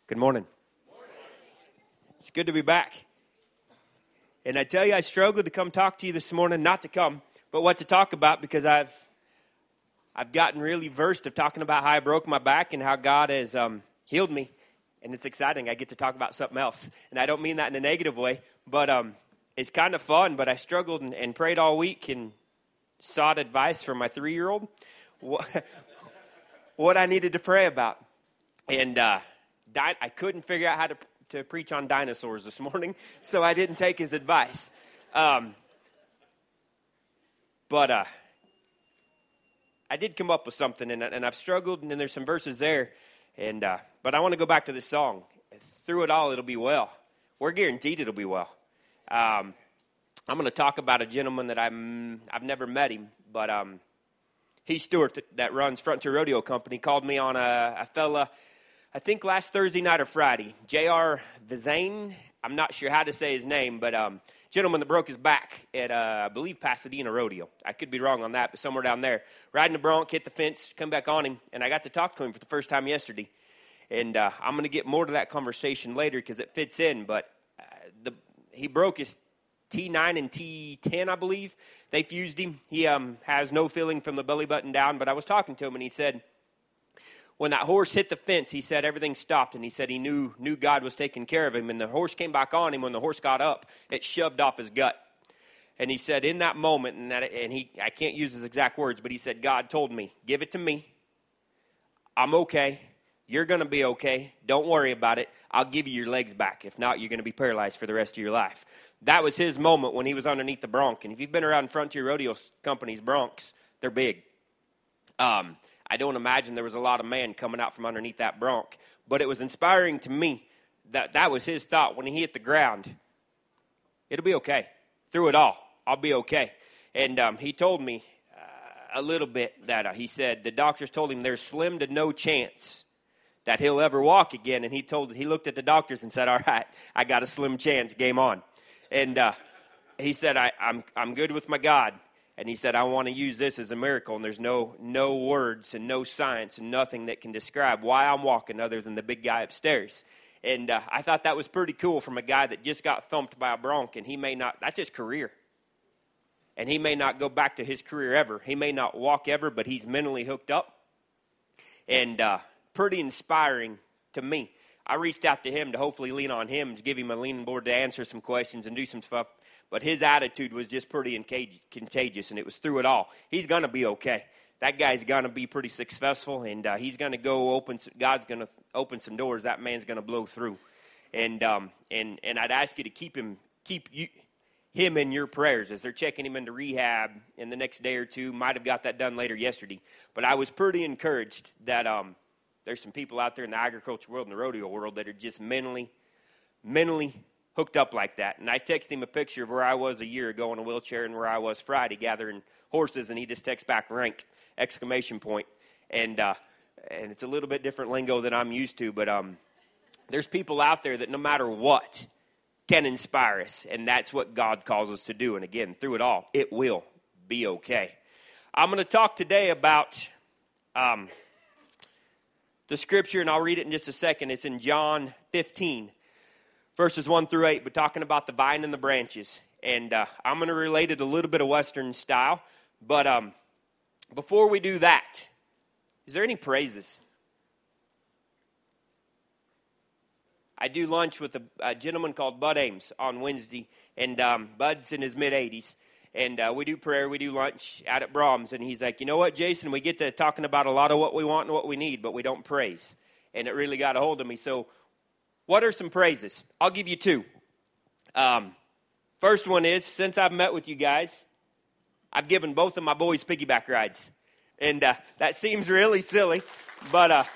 Good morning. It's good to be back. And I tell you, I struggled to come talk to you this morning, not to come, but what to talk about, because I've gotten really versed of talking about how I broke my back and how God has healed me. And it's exciting. I get to talk about something else. And I don't mean that in a negative way, but it's kind of fun. But I struggled and prayed all week and sought advice from my 3-year-old, what I needed to pray about. And I couldn't figure out how to preach on dinosaurs this morning, so I didn't take his advice. But I did come up with something, and I've struggled, and there's some verses there. But I want to go back to this song. Through it all, it'll be well. We're guaranteed it'll be well. I'm going to talk about a gentleman that I've never met him, but Heath Stewart that runs Frontier Rodeo Company called me on a fella, I think last Thursday night or Friday, J.R. Vizane. I'm not sure how to say his name, but gentleman that broke his back at, I believe, Pasadena Rodeo. I could be wrong on that, but somewhere down there. Riding the bronc, hit the fence, come back on him, and I got to talk to him for the first time yesterday. And I'm going to get more to that conversation later because it fits in, but he broke his T9 and T10, I believe. They fused him. He has no feeling from the belly button down, but I was talking to him, and he said, when that horse hit the fence, he said everything stopped, and he said he knew God was taking care of him. And the horse came back on him. When the horse got up, it shoved off his gut. And he said in that moment, I can't use his exact words, but he said, God told me, give it to me. I'm okay. You're going to be okay. Don't worry about it. I'll give you your legs back. If not, you're going to be paralyzed for the rest of your life. That was his moment when he was underneath the bronc. And if you've been around Frontier Rodeo Company's broncs, they're big. I don't imagine there was a lot of man coming out from underneath that bronc. But it was inspiring to me that was his thought when he hit the ground. It'll be okay. Through it all, I'll be okay. And he told me a little bit that he said the doctors told him there's slim to no chance that he'll ever walk again. And he looked at the doctors and said, all right, I got a slim chance, game on. And he said, I'm good with my God. And he said, I want to use this as a miracle. And there's no words and no science and nothing that can describe why I'm walking other than the big guy upstairs. And I thought that was pretty cool from a guy that just got thumped by a bronc. And he may not, that's his career. And he may not go back to his career ever. He may not walk ever, but he's mentally hooked up. And pretty inspiring to me. I reached out to him to hopefully lean on him, to give him a leaning board to answer some questions and do some stuff. But his attitude was just pretty contagious, and it was through it all. He's going to be okay. That guy's going to be pretty successful, and he's going to go God's going to open some doors. That man's going to blow through. And I'd ask you to keep him in your prayers as they're checking him into rehab in the next day or two. Might have got that done later yesterday. But I was pretty encouraged that there's some people out there in the agriculture world and the rodeo world that are just mentally hooked up like that. And I texted him a picture of where I was a year ago in a wheelchair and where I was Friday gathering horses, and he just texts back rank, ! And it's a little bit different lingo than I'm used to, but there's people out there that no matter what can inspire us, and that's what God calls us to do. And again, through it all, it will be okay. I'm going to talk today about the scripture, and I'll read it in just a second. It's in John 15. Verses 1 through 8, but talking about the vine and the branches. And I'm going to relate it a little bit of Western style. But before we do that, is there any praises? I do lunch with a gentleman called Bud Ames on Wednesday. And Bud's in his mid-80s. And we do prayer, we do lunch out at Brahms. And he's like, you know what, Jason, we get to talking about a lot of what we want and what we need, but we don't praise. And it really got a hold of me. So what are some praises? I'll give you two. First one is, since I've met with you guys, I've given both of my boys piggyback rides. And that seems really silly, but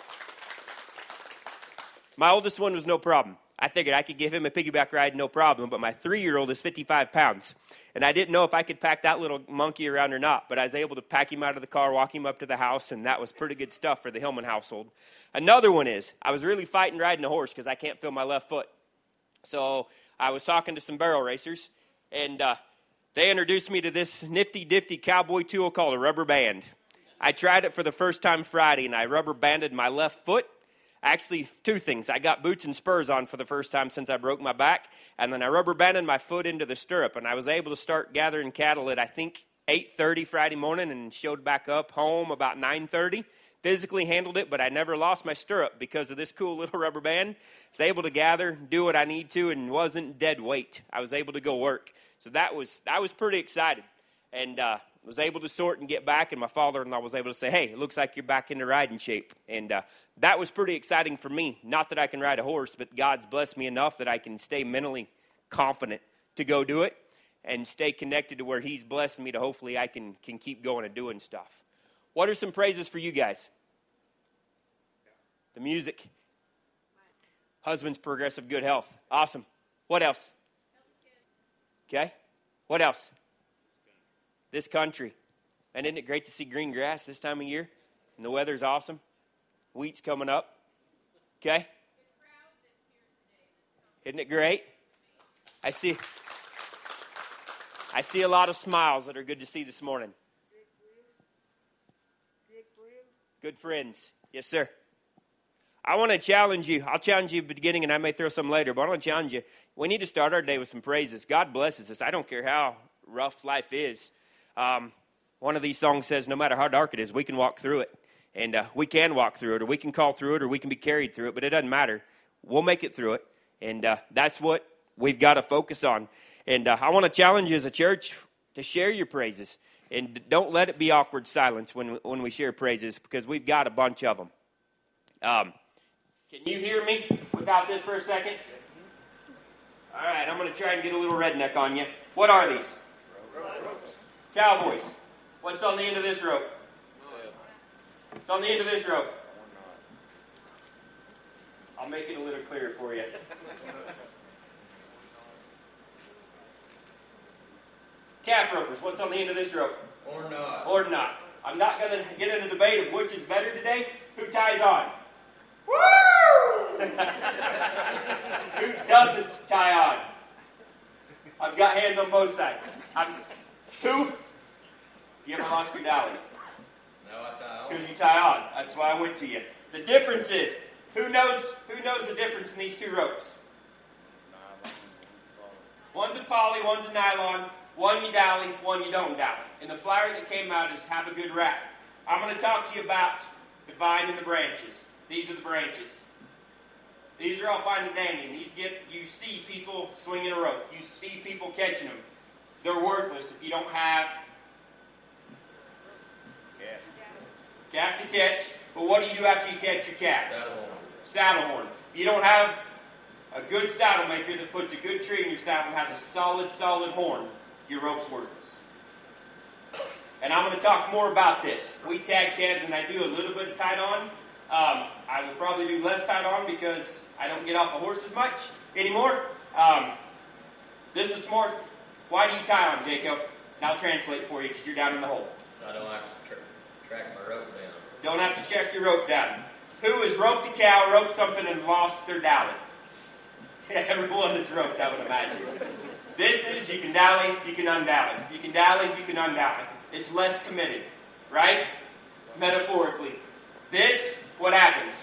my oldest one was no problem. I figured I could give him a piggyback ride, no problem, but my 3-year-old is 55 pounds. And I didn't know if I could pack that little monkey around or not, but I was able to pack him out of the car, walk him up to the house, and that was pretty good stuff for the Hillman household. Another one is, I was really fighting riding a horse because I can't feel my left foot. So I was talking to some barrel racers, and they introduced me to this nifty-difty cowboy tool called a rubber band. I tried it for the first time Friday, and I rubber banded my left foot. Actually, two things. I got boots and spurs on for the first time since I broke my back, and then I rubber banded my foot into the stirrup, and I was able to start gathering cattle at, I think, 8:30 Friday morning and showed back up home about 9:30. Physically handled it, but I never lost my stirrup because of this cool little rubber band. I was able to gather, do what I need to, and wasn't dead weight. I was able to go work. So I was pretty excited, and was able to sort and get back, and my father-in-law was able to say, hey, it looks like you're back into riding shape. And that was pretty exciting for me. Not that I can ride a horse, but God's blessed me enough that I can stay mentally confident to go do it and stay connected to where he's blessing me to hopefully I can keep going and doing stuff. What are some praises for you guys? The music. Husband's progressive good health. Awesome. What else? Okay. What else? This country. And isn't it great to see green grass this time of year? And the weather's awesome. Wheat's coming up. Okay? Isn't it great? I see a lot of smiles that are good to see this morning. Good friends. Yes, sir. I want to challenge you. I'll challenge you at the beginning, and I may throw some later, but I want to challenge you. We need to start our day with some praises. God blesses us. I don't care how rough life is. One of these songs says, no matter how dark it is, we can walk through it. And we can walk through it, or we can call through it, or we can be carried through it, but it doesn't matter. We'll make it through it. And that's what we've got to focus on. And I want to challenge you as a church to share your praises. And don't let it be awkward silence when we share praises, because we've got a bunch of them. Can you hear me without this for a second? All right, I'm going to try and get a little redneck on you. What are these? Cowboys. What's on the end of this rope? What's on the end of this rope? I'll make it a little clearer for you. Calf ropers. What's on the end of this rope? Or not. Or not. I'm not going to get in a debate of which is better today. Who ties on? Woo! Who doesn't tie on? I've got hands on both sides. Who? You ever lost your dolly? No, I tie on. Because you tie on. That's why I went to you. The difference is, who knows the difference in these two ropes? One's a poly, one's a nylon. One you dally, one you don't dally. And the flyer that came out is have a good wrap. I'm going to talk to you about the vine and the branches. These are the branches. These are all fine and dandy. You see people swinging a rope. You see people catching them. They're worthless if you don't have calf to catch. But what do you do after you catch your calf? Saddle horn. If you don't have a good saddle maker that puts a good tree in your saddle and has a solid horn, your rope's worthless. And I'm going to talk more about this. We tag calves, and I do a little bit of tied on. I will probably do less tied on because I don't get off the horse as much anymore. This is smart. Why do you tie on, Jacob? And I'll translate for you because you're down in the hole. I don't have to track my rope down. Don't have to check your rope down. Who has roped a cow, roped something, and lost their dally? Everyone that's roped, I would imagine. This is, you can dally, you can undally. You can dally, you can undally. It's less committed, right? Metaphorically. This, what happens?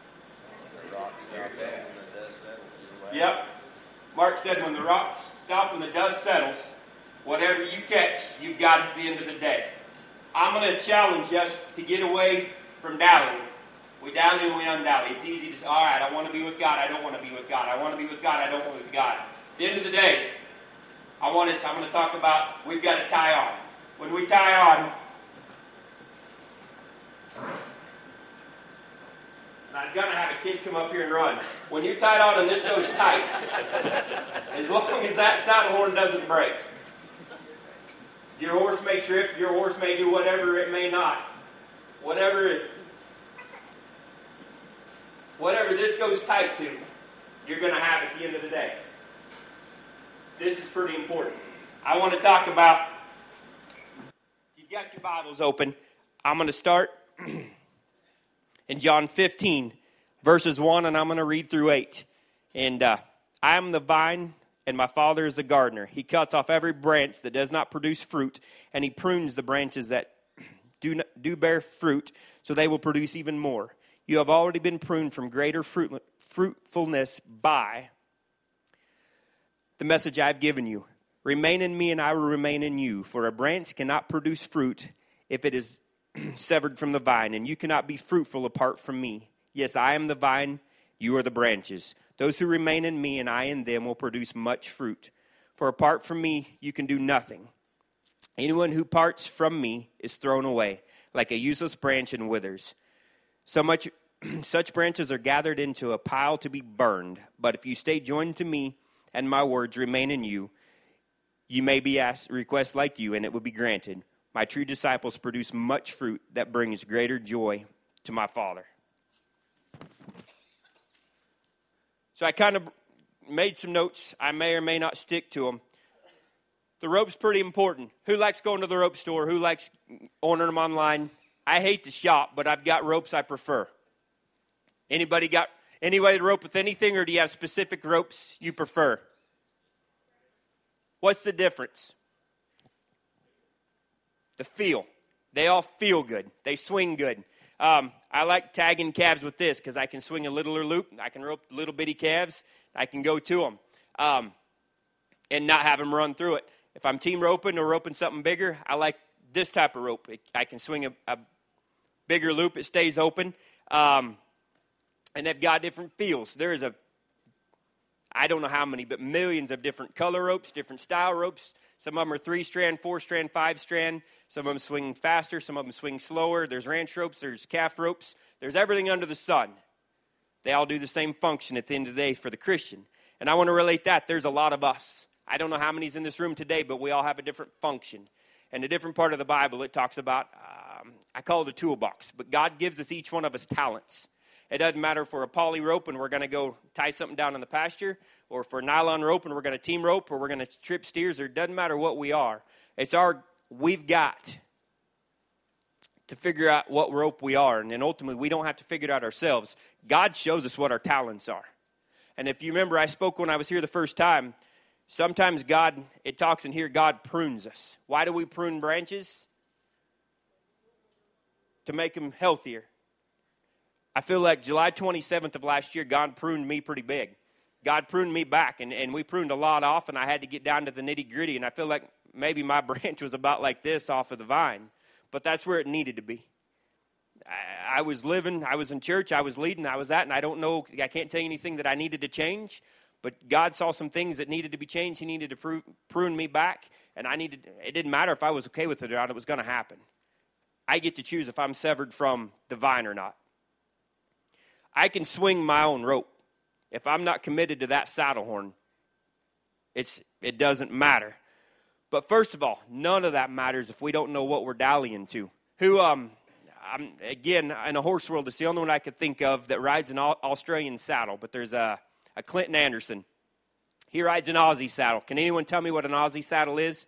Yep. Mark said when the rocks stop and the dust settles, whatever you catch, you've got at the end of the day. I'm going to challenge us to get away from dallying. We dally and we undally. It's easy to say, all right, I want to be with God, I don't want to be with God. I want to be with God, I don't want to be with God. At the end of the day, I'm going to talk about, we've got to tie on. When we tie on, and I was going to have a kid come up here and run. When you're tied on and this goes tight, as long as that saddle horn doesn't break, your horse may trip, your horse may do whatever, it may not. Whatever this goes tight to, you're going to have at the end of the day. This is pretty important. I want to talk about, you've got your Bibles open. I'm going to start in John 15, verses 1, and I'm going to read through 8. And I am the vine, and my Father is the gardener. He cuts off every branch that does not produce fruit, and he prunes the branches that do bear fruit, so they will produce even more. You have already been pruned from greater fruitfulness by the message I have given you. Remain in me and I will remain in you. For a branch cannot produce fruit if it is severed from the vine, and you cannot be fruitful apart from me. Yes, I am the vine, you are the branches. Those who remain in me and I in them will produce much fruit. For apart from me, you can do nothing. Anyone who parts from me is thrown away, like a useless branch and withers. Such branches are gathered into a pile to be burned. But if you stay joined to me and my words remain in you, you may be asked requests like you, and it will be granted. My true disciples produce much fruit that brings greater joy to my Father. So I kind of made some notes. I may or may not stick to them. The rope's pretty important. Who likes going to the rope store? Who likes ordering them online? I hate to shop, but I've got ropes I prefer. Anybody got any way to rope with anything, or do you have specific ropes you prefer? What's the difference? The feel. They all feel good. They swing good. I like tagging calves with this because I can swing a littler loop. I can rope little bitty calves. I can go to them and not have them run through it. If I'm team roping or roping something bigger, I like this type of rope. I can swing a bigger loop. It stays open. And they've got different feels. I don't know how many, but millions of different color ropes, different style ropes. Some of them are 3-strand, 4-strand, 5-strand. Some of them swing faster. Some of them swing slower. There's ranch ropes. There's calf ropes. There's everything under the sun. They all do the same function at the end of the day for the Christian. And I want to relate that. There's a lot of us. I don't know how many's in this room today, but we all have a different function. And a different part of the Bible, it talks about, I call it a toolbox. But God gives us, each one of us, talents. It doesn't matter if we're a poly rope and we're going to go tie something down in the pasture, or if we're a nylon rope and we're going to team rope, or we're going to trip steers, or it doesn't matter what we are. We've got to figure out what rope we are, and then ultimately we don't have to figure it out ourselves. God shows us what our talents are. And if you remember, I spoke when I was here the first time. Sometimes it talks in here, God prunes us. Why do we prune branches? To make them healthier. I feel like July 27th of last year, God pruned me pretty big. God pruned me back, and we pruned a lot off, and I had to get down to the nitty-gritty, and I feel like maybe my branch was about like this off of the vine, but that's where it needed to be. I was in church, I was leading, I was that, and I don't know, I can't tell you anything that I needed to change, but God saw some things that needed to be changed. He needed to prune me back, and it didn't matter if I was okay with it or not, it was going to happen. I get to choose if I'm severed from the vine or not. I can swing my own rope. If I'm not committed to that saddle horn, it doesn't matter. But first of all, none of that matters if we don't know what we're dallying to. Again, in a horse world, it's the only one I could think of that rides an Australian saddle. But there's a Clinton Anderson. He rides an Aussie saddle. Can anyone tell me what an Aussie saddle is?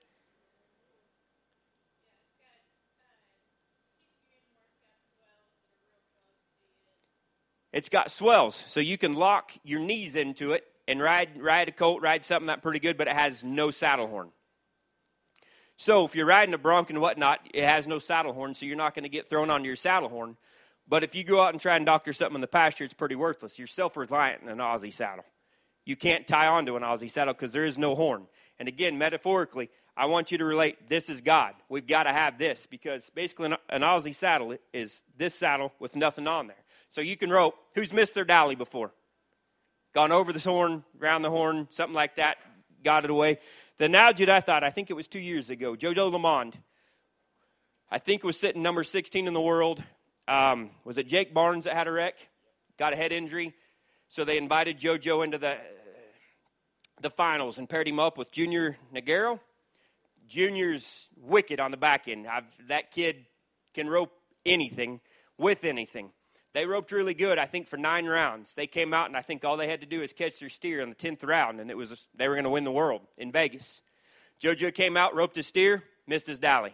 It's got swells, so you can lock your knees into it and ride a colt, ride something that pretty good, but it has no saddle horn. So if you're riding a bronc and whatnot, it has no saddle horn, so you're not going to get thrown onto your saddle horn. But if you go out and try and doctor something in the pasture, it's pretty worthless. You're self-reliant in an Aussie saddle. You can't tie onto an Aussie saddle because there is no horn. And again, metaphorically, I want you to relate, this is God. We've got to have this because basically an Aussie saddle is this saddle with nothing on there. So you can rope. Who's missed their dolly before? Gone over the horn, around the horn, something like that, got it away. The analogy that I think it was 2 years ago, Jojo Lamond, I think was sitting number 16 in the world. Was it Jake Barnes that had a wreck? Got a head injury. So they invited Jojo into the finals and paired him up with Junior Nagaro. Junior's wicked on the back end. That kid can rope anything with anything. They roped really good, I think, for 9 rounds. They came out, and I think all they had to do was catch their steer in the 10th round, and they were going to win the world in Vegas. JoJo came out, roped his steer, missed his dolly.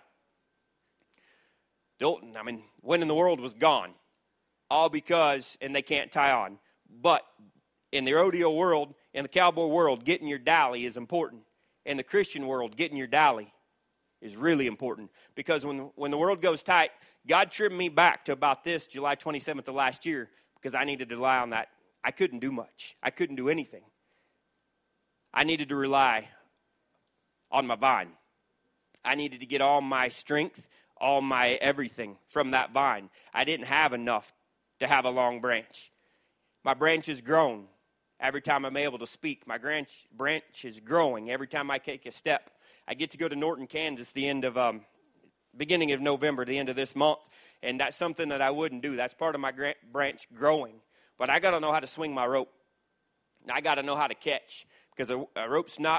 Winning the world was gone. All because, and they can't tie on. But in the rodeo world, in the cowboy world, getting your dolly is important. In the Christian world, getting your dolly is really important. Because when the world goes tight, God trimmed me back to about this July 27th of last year because I needed to rely on that. I couldn't do much. I couldn't do anything. I needed to rely on my vine. I needed to get all my strength, all my everything from that vine. I didn't have enough to have a long branch. My branch has grown every time I'm able to speak. My branch is growing every time I take a step. I get to go to Norton, Kansas beginning of November, the end of this month, and that's something that I wouldn't do. That's part of my branch growing. But I got to know how to swing my rope. I got to know how to catch, because a rope's not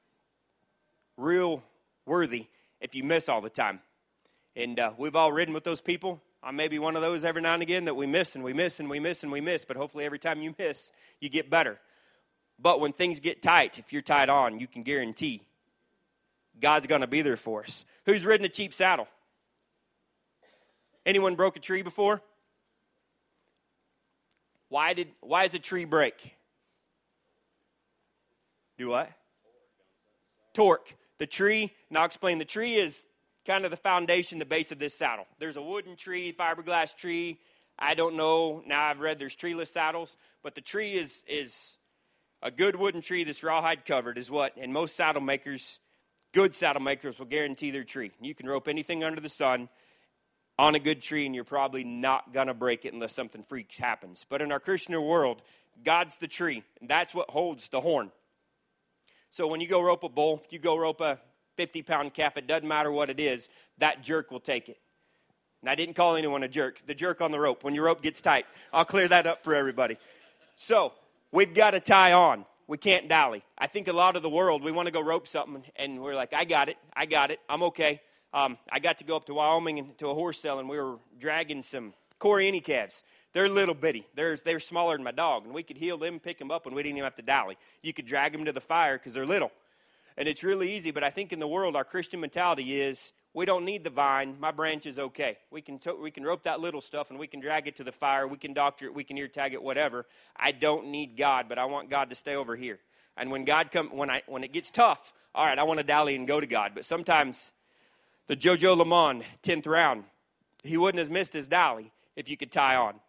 real worthy if you miss all the time. And we've all ridden with those people. I may be one of those every now and again that we miss and we miss and we miss and we miss, but hopefully every time you miss, you get better. But when things get tight, if you're tied on, you can guarantee God's going to be there for us. Who's ridden a cheap saddle? Anyone broke a tree before? Why does a tree break? Do what? Torque. The tree, and I'll explain, the tree is kind of the foundation, the base of this saddle. There's a wooden tree, fiberglass tree. I don't know. Now I've read there's treeless saddles, but the tree is a good wooden tree that's rawhide covered is what, and most saddle makers, good saddle makers will guarantee their tree. You can rope anything under the sun on a good tree, and you're probably not going to break it unless something freaks happens. But in our Christian world, God's the tree, and that's what holds the horn. So when you go rope a bull, you go rope a 50-pound calf, it doesn't matter what it is, that jerk will take it. And I didn't call anyone a jerk. The jerk on the rope, when your rope gets tight. I'll clear that up for everybody. So we've got to tie on. We can't dally. I think a lot of the world, we want to go rope something, and we're like, I got it, I'm okay. I got to go up to Wyoming and to a horse sale, and we were dragging some Corriini calves. They're little bitty. They're smaller than my dog, and we could heel them, pick them up, and we didn't even have to dally. You could drag them to the fire because they're little. And it's really easy, but I think in the world, our Christian mentality is, we don't need the vine. My branch is okay. We can rope that little stuff, and we can drag it to the fire. We can doctor it. We can ear tag it, whatever. I don't need God, but I want God to stay over here. And when when it gets tough, all right, I want to dally and go to God. But sometimes the JoJo Lamond 10th round, he wouldn't have missed his dally if you could tie on.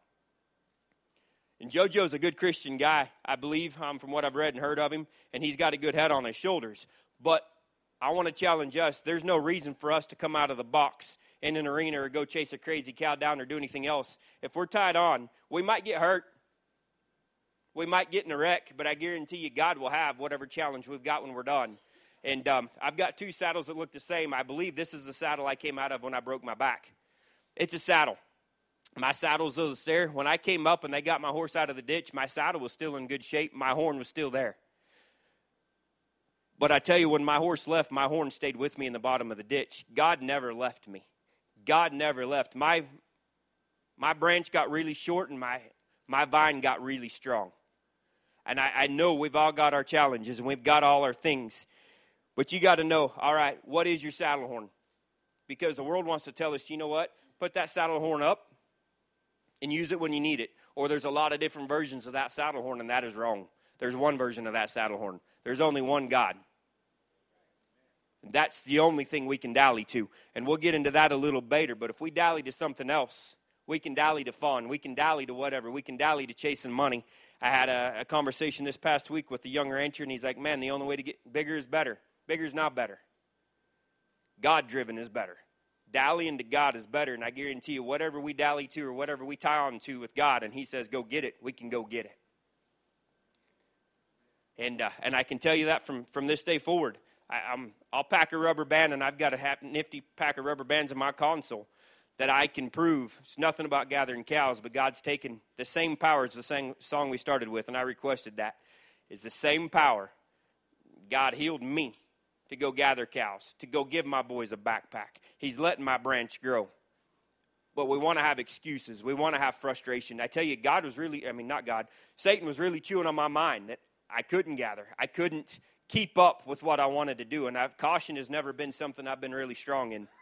And JoJo's a good Christian guy, I believe, from what I've read and heard of him, and he's got a good head on his shoulders. But I want to challenge us. There's no reason for us to come out of the box in an arena or go chase a crazy cow down or do anything else. If we're tied on, we might get hurt. We might get in a wreck, but I guarantee you God will have whatever challenge we've got when we're done. And I've got two saddles that look the same. I believe this is the saddle I came out of when I broke my back. It's a saddle. My saddle's there. When I came up and they got my horse out of the ditch, my saddle was still in good shape. My horn was still there. But I tell you, when my horse left, my horn stayed with me in the bottom of the ditch. God never left me. God never left. My branch got really short and my vine got really strong. And I know we've all got our challenges and we've got all our things. But you got to know, all right, what is your saddle horn? Because the world wants to tell us, you know what? Put that saddle horn up and use it when you need it. Or there's a lot of different versions of that saddle horn, and that is wrong. There's one version of that saddle horn. There's only one God. That's the only thing we can dally to. And we'll get into that a little later. But if we dally to something else, we can dally to fun. We can dally to whatever. We can dally to chasing money. I had a conversation this past week with a young rancher, and he's like, man, the only way to get bigger is better. Bigger is not better. God-driven is better. Dallying to God is better. And I guarantee you, whatever we dally to or whatever we tie on to with God, and he says, go get it, we can go get it. And I can tell you that from this day forward. I'll pack a rubber band, and I've got a nifty pack of rubber bands in my console that I can prove. It's nothing about gathering cows, but God's taken the same power as the same song we started with, and I requested that. It's the same power. God healed me to go gather cows, to go give my boys a backpack. He's letting my branch grow. But we want to have excuses. We want to have frustration. I tell you, Satan was really chewing on my mind that I couldn't gather. I couldn't keep up with what I wanted to do. And caution has never been something I've been really strong in.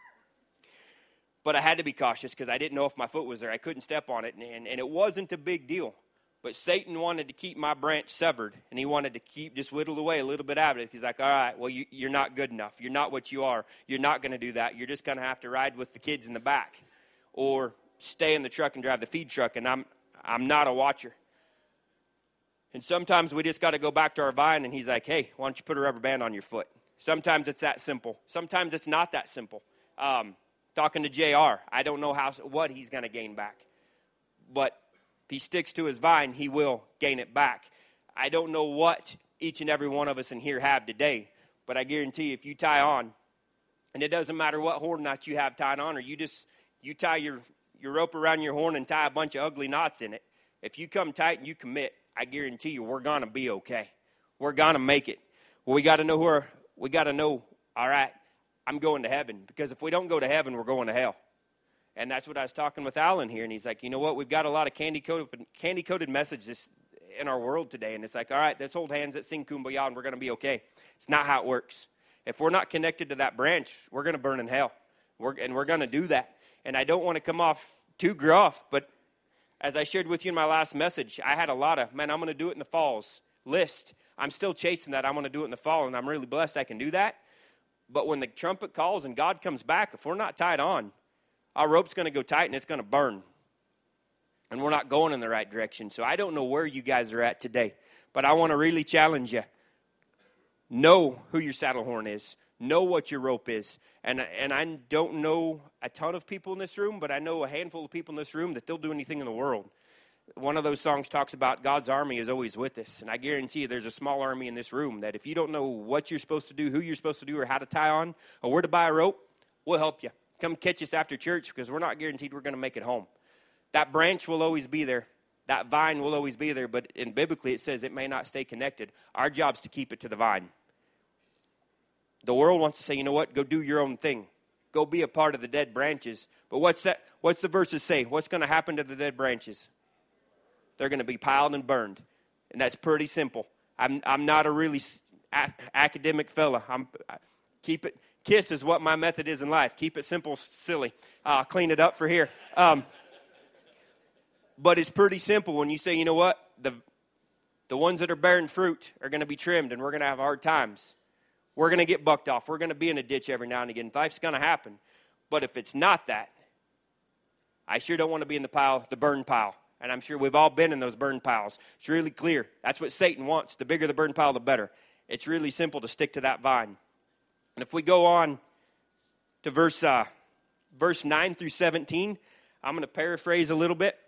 But I had to be cautious because I didn't know if my foot was there. I couldn't step on it. And it wasn't a big deal. But Satan wanted to keep my branch severed, and he wanted to keep just whittled away a little bit out of it. He's like, all right, well, you're not good enough. You're not what you are. You're not going to do that. You're just going to have to ride with the kids in the back or stay in the truck and drive the feed truck, and I'm not a watcher. And sometimes we just got to go back to our vine, and he's like, hey, why don't you put a rubber band on your foot? Sometimes it's that simple. Sometimes it's not that simple. Talking to JR, I don't know what he's going to gain back. But if he sticks to his vine, he will gain it back. I don't know what each and every one of us in here have today, but I guarantee you, if you tie on, and it doesn't matter what horn knot you have tied on, or you tie your rope around your horn and tie a bunch of ugly knots in it, if you come tight and you commit, I guarantee you we're going to be okay. We're going to make it. Well, we got to know, all right, I'm going to heaven. Because if we don't go to heaven, we're going to hell. And that's what I was talking with Alan here. And he's like, you know what? We've got a lot of candy-coated messages in our world today. And it's like, all right, let's hold hands, let's sing Kumbaya, and we're going to be okay. It's not how it works. If we're not connected to that branch, we're going to burn in hell. We're going to do that. And I don't want to come off too gruff, but as I shared with you in my last message, I had a lot of, I'm going to do it in the falls list. I'm still chasing that. I'm going to do it in the fall, and I'm really blessed I can do that. But when the trumpet calls and God comes back, if we're not tied on, our rope's going to go tight and it's going to burn. And we're not going in the right direction. So I don't know where you guys are at today, but I want to really challenge you. Know who your saddle horn is. Know what your rope is. And I don't know a ton of people in this room, but I know a handful of people in this room that they'll do anything in the world. One of those songs talks about God's army is always with us. And I guarantee you there's a small army in this room that if you don't know what you're supposed to do, who you're supposed to do, or how to tie on, or where to buy a rope, we'll help you. Come catch us after church because we're not guaranteed we're going to make it home. That branch will always be there. That vine will always be there. But biblically it says it may not stay connected. Our job's to keep it to the vine. The world wants to say, you know what, go do your own thing. Go be a part of the dead branches. But what's the verses say? What's going to happen to the dead branches? They're going to be piled and burned. And that's pretty simple. I'm not a really academic fella. Keep it. KISS is what my method is in life. Keep it simple, silly. I'll clean it up for here. But it's pretty simple when you say, you know what, the ones that are bearing fruit are going to be trimmed and we're going to have hard times. We're going to get bucked off. We're going to be in a ditch every now and again. Life's going to happen. But if it's not that, I sure don't want to be in the burn pile. And I'm sure we've all been in those burn piles. It's really clear. That's what Satan wants. The bigger the burn pile, the better. It's really simple to stick to that vine. And if we go on to verse 9 through 17, I'm going to paraphrase a little bit.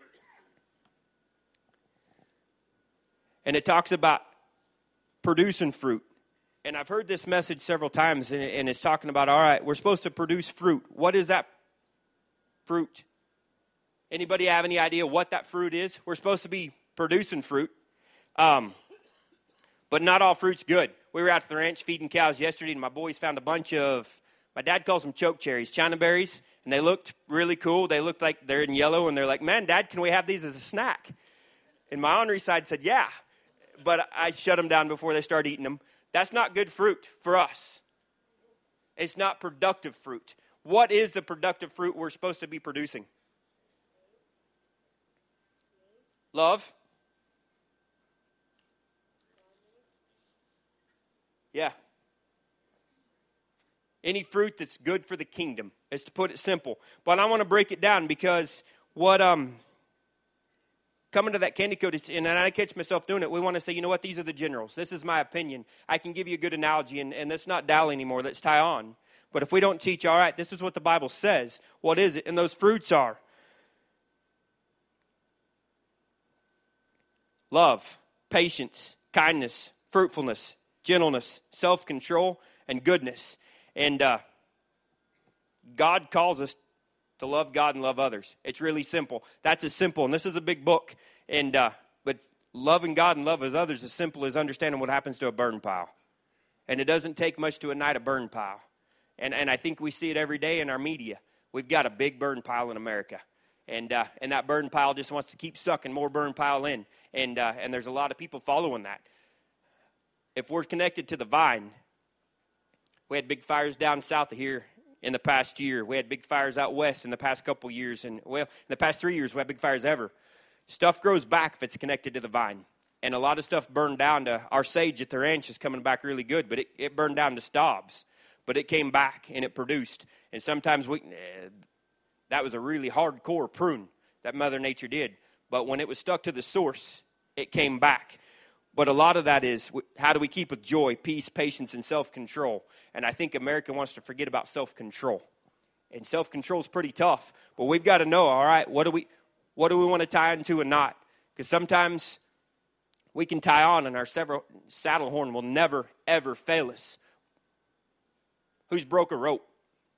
And it talks about producing fruit. And I've heard this message several times, and it's talking about, all right, we're supposed to produce fruit. What is that fruit? Anybody have any idea what that fruit is? We're supposed to be producing fruit, but not all fruit's good. We were out at the ranch feeding cows yesterday, and my boys found a bunch of, my dad calls them choke cherries, China berries, and they looked really cool. They looked like they're in yellow, and they're like, man, Dad, can we have these as a snack? And my ornery side said, yeah, but I shut them down before they started eating them. That's not good fruit for us. It's not productive fruit. What is the productive fruit we're supposed to be producing? Love? Yeah. Any fruit that's good for the kingdom, is to put it simple. But I want to break it down because what coming to that candy coat, and I catch myself doing it, we want to say, you know what, these are the generals. This is my opinion. I can give you a good analogy, and let's not dally anymore. Let's tie on. But if we don't teach, all right, this is what the Bible says. What is it? And those fruits are love, patience, kindness, fruitfulness, gentleness, self-control, and goodness. And God calls us to love God and love others. It's really simple. That's as simple. And this is a big book. And but loving God and loving others is as simple as understanding what happens to a burn pile. And it doesn't take much to ignite a burn pile. And I think we see it every day in our media. We've got a big burn pile in America. And that burn pile just wants to keep sucking more burn pile in. And there's a lot of people following that. If we're connected to the vine, we had big fires down south of here in the past year. We had big fires out west in the past couple years. And, well, in the past 3 years, we had big fires ever. Stuff grows back if it's connected to the vine. And a lot of stuff burned down to our sage at the ranch is coming back really good, but it burned down to stobs. But it came back and it produced. And sometimes that was a really hardcore prune that Mother Nature did. But when it was stuck to the source, it came back. But a lot of that is, how do we keep with joy, peace, patience, and self-control? And I think America wants to forget about self-control. And self-control is pretty tough. But we've got to know, all right, what do we want to tie into and not? Because sometimes we can tie on and our saddle horn will never, ever fail us. Who's broke a rope?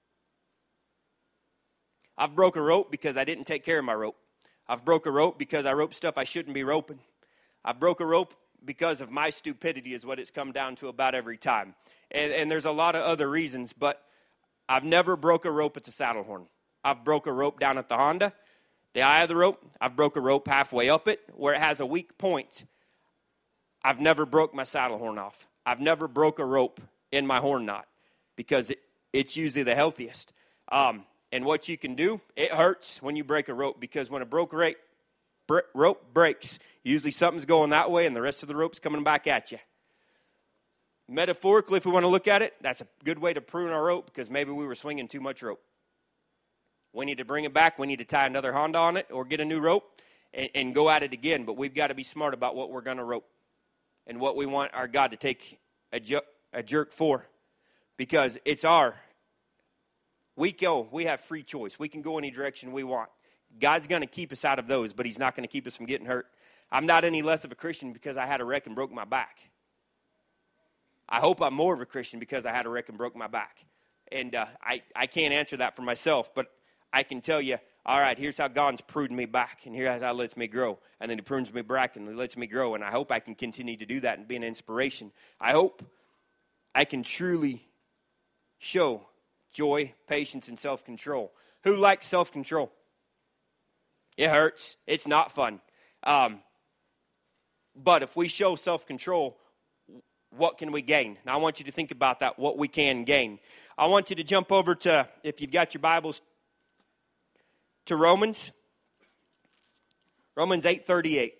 I've broke a rope because I didn't take care of my rope. I've broke a rope because I roped stuff I shouldn't be roping. I've broke a rope because of my stupidity is what it's come down to about every time. And there's a lot of other reasons, but I've never broke a rope at the saddle horn. I've broke a rope down at the Honda, the eye of the rope. I've broke a rope halfway up it where it has a weak point. I've never broke my saddle horn off. I've never broke a rope in my horn knot because it's usually the healthiest. And what you can do, it hurts when you break a rope because when a rope breaks, usually something's going that way and the rest of the rope's coming back at you. Metaphorically, if we want to look at it, that's a good way to prune our rope because maybe we were swinging too much rope. We need to bring it back. We need to tie another Honda on it or get a new rope and go at it again. But we've got to be smart about what we're going to rope and what we want our God to take a jerk for because it's we have free choice. We can go any direction we want. God's going to keep us out of those, but he's not going to keep us from getting hurt. I'm not any less of a Christian because I had a wreck and broke my back. I hope I'm more of a Christian because I had a wreck and broke my back. And I can't answer that for myself, but I can tell you, all right, here's how God's pruned me back, and here's how he lets me grow. And then he prunes me back and he lets me grow, and I hope I can continue to do that and be an inspiration. I hope I can truly show joy, patience, and self-control. Who likes self-control? It hurts. It's not fun. But if we show self-control, what can we gain? Now, I want you to think about that, what we can gain. I want you to jump over to, if you've got your Bibles, to Romans 8:38.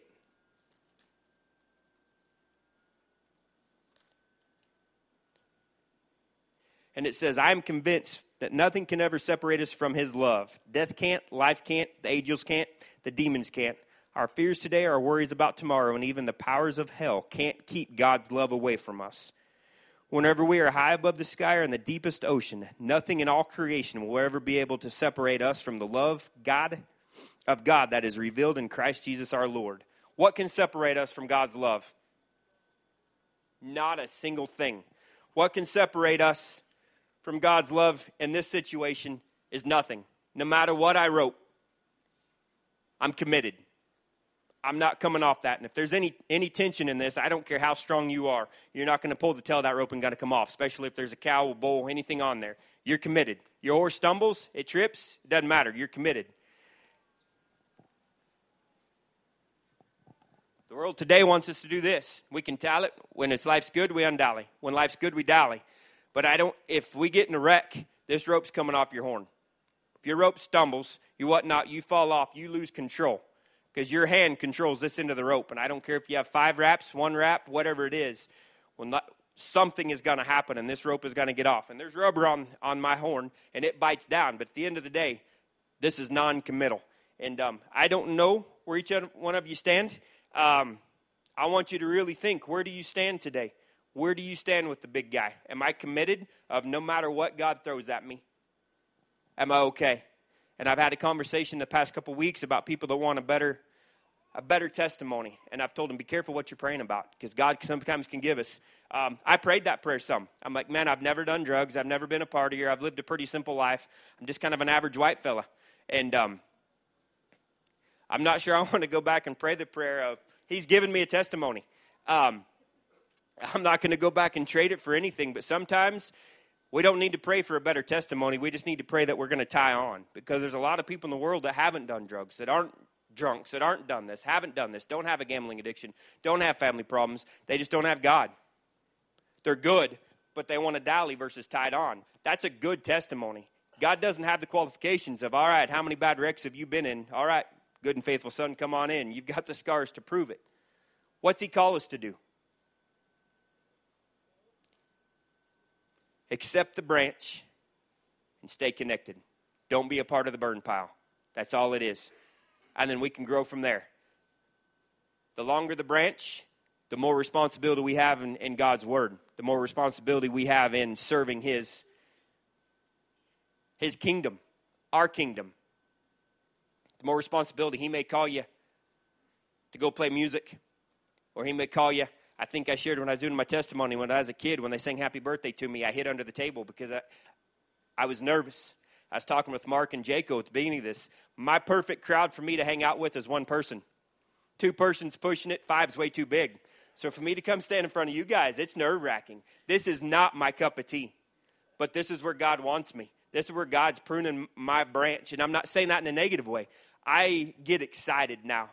And it says, I am convinced that nothing can ever separate us from his love. Death can't, life can't, the angels can't, the demons can't. Our fears today, our worries about tomorrow, and even the powers of hell can't keep God's love away from us. Whenever we are high above the sky or in the deepest ocean, nothing in all creation will ever be able to separate us from the love of God that is revealed in Christ Jesus our Lord. What can separate us from God's love? Not a single thing. What can separate us from God's love in this situation is nothing. No matter what I wrote, I'm committed. I'm not coming off that. And if there's any tension in this, I don't care how strong you are, you're not going to pull the tail of that rope and got to come off, especially if there's a cow, a bull, anything on there. You're committed. Your horse stumbles, it trips, it doesn't matter. You're committed. The world today wants us to do this. We can tally it. When it's life's good, we undally. When life's good, we dally. But if we get in a wreck, this rope's coming off your horn. If your rope stumbles, you fall off, you lose control. Because your hand controls this end of the rope. And I don't care if you have 5 wraps, 1 wrap, whatever it is. Something is going to happen and this rope is going to get off. And there's rubber on my horn and it bites down. But at the end of the day, this is non-committal. And I don't know where each one of you stand. I want you to really think, where do you stand today? Where do you stand with the big guy? Am I committed of no matter what God throws at me? Am I okay? And I've had a conversation the past couple weeks about people that want a better testimony. And I've told them, be careful what you're praying about because God sometimes can give us. I prayed that prayer some. I'm like, man, I've never done drugs. I've never been a partier. I've lived a pretty simple life. I'm just kind of an average white fella. And I'm not sure I want to go back and pray the prayer of, he's given me a testimony. I'm not going to go back and trade it for anything. But sometimes we don't need to pray for a better testimony. We just need to pray that we're going to tie on. Because there's a lot of people in the world that haven't done drugs, that aren't drunks, that aren't done this, haven't done this, don't have a gambling addiction, don't have family problems. They just don't have God. They're good, but they want to dally versus tied on. That's a good testimony. God doesn't have the qualifications of, all right, how many bad wrecks have you been in? All right, Good and faithful son, come on in. You've got the scars to prove it. What's he call us to do? Accept the branch and stay connected. Don't be a part of the burn pile. That's all it is. And then we can grow from there. The longer the branch, the more responsibility we have in God's word. The more responsibility we have in serving his kingdom, our kingdom. The more responsibility. He may call you to go play music, or he may call you. I think I shared when I was doing my testimony, when I was a kid, when they sang happy birthday to me, I hid under the table because I was nervous. I was talking with Mark and Jaco at the beginning of this. My perfect crowd for me to hang out with is one person. 2 persons pushing it, 5's way too big. So for me to come stand in front of you guys, it's nerve-wracking. This is not my cup of tea. But this is where God wants me. This is where God's pruning my branch. And I'm not saying that in a negative way. I get excited now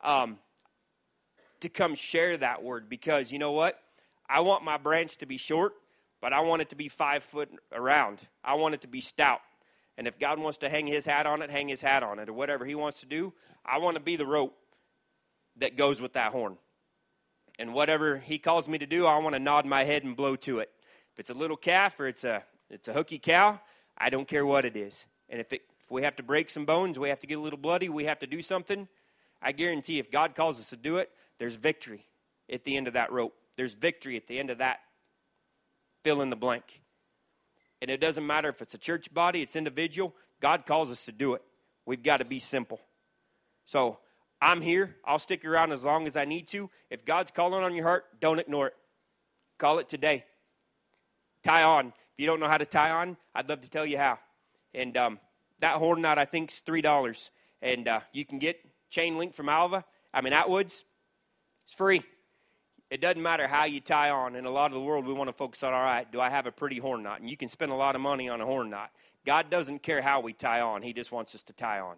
to come share that word because you know what? I want my branch to be short, but I want it to be 5 foot around. I want it to be stout. And if God wants to hang his hat on it, hang his hat on it, or whatever he wants to do, I want to be the rope that goes with that horn. And whatever he calls me to do, I want to nod my head and blow to it. If it's a little calf or it's a hooky cow, I don't care what it is. And if we have to break some bones, we have to get a little bloody, we have to do something, I guarantee if God calls us to do it, there's victory at the end of that rope. There's victory at the end of that fill in the blank. And it doesn't matter if it's a church body, it's individual. God calls us to do it. We've got to be simple. So I'm here. I'll stick around as long as I need to. If God's calling on your heart, don't ignore it. Call it today. Tie on. If you don't know how to tie on, I'd love to tell you how. And that horn knot, I think, is $3. And you can get chain link from Atwoods. It's free. It doesn't matter how you tie on. In a lot of the world, we want to focus on, all right, do I have a pretty horn knot? And you can spend a lot of money on a horn knot. God doesn't care how we tie on. He just wants us to tie on.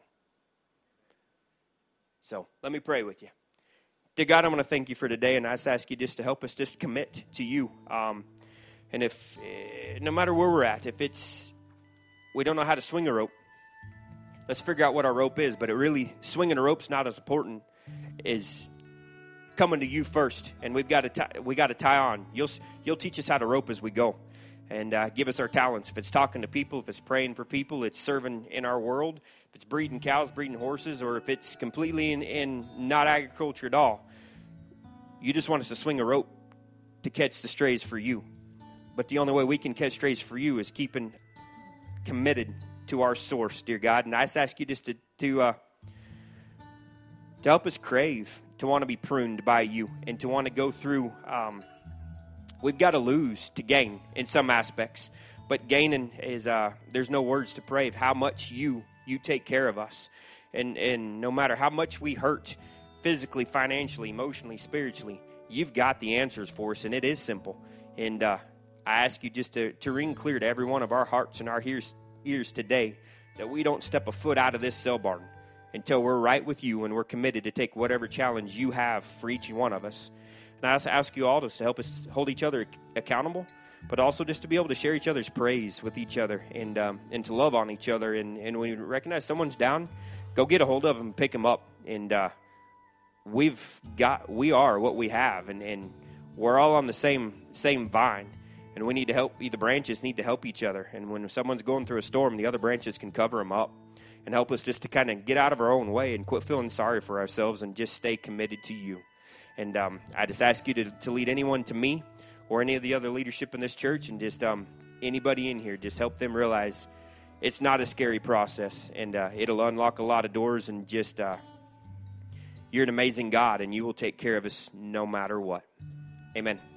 So let me pray with you. Dear God, I'm going to thank you for today, and I just ask you just to help us just commit to you. And if, no matter where we're at, if it's, we don't know how to swing a rope, let's figure out what our rope is. But it really, swinging a rope's not as important as coming to you first, and we got to tie on. You'll teach us how to rope as we go, and give us our talents. If it's talking to people, if it's praying for people, it's serving in our world. If it's breeding cows, breeding horses, or if it's completely in not agriculture at all, you just want us to swing a rope to catch the strays for you. But the only way we can catch strays for you is keeping committed to our source, dear God. And I just ask you just to help us crave, to want to be pruned by you, and to want to go through. We've got to lose to gain in some aspects, but gaining is there's no words to pray of how much you take care of us, and no matter how much we hurt physically, financially, emotionally, spiritually, you've got the answers for us, and it is simple. And I ask you just to ring clear to every one of our hearts and our ears today that we don't step a foot out of this cell barn until we're right with you and we're committed to take whatever challenge you have for each one of us. And I also ask you all to help us hold each other accountable, but also just to be able to share each other's praise with each other, and to love on each other. And when you recognize someone's down, go get a hold of them, pick them up. And we are what we have, and we're all on the same vine. And we need to help. The branches need to help each other. And when someone's going through a storm, the other branches can cover them up and help us just to kind of get out of our own way and quit feeling sorry for ourselves and just stay committed to you. And I just ask you to lead anyone to me or any of the other leadership in this church, and just anybody in here, just help them realize it's not a scary process, and it'll unlock a lot of doors, and just you're an amazing God, and you will take care of us no matter what. Amen.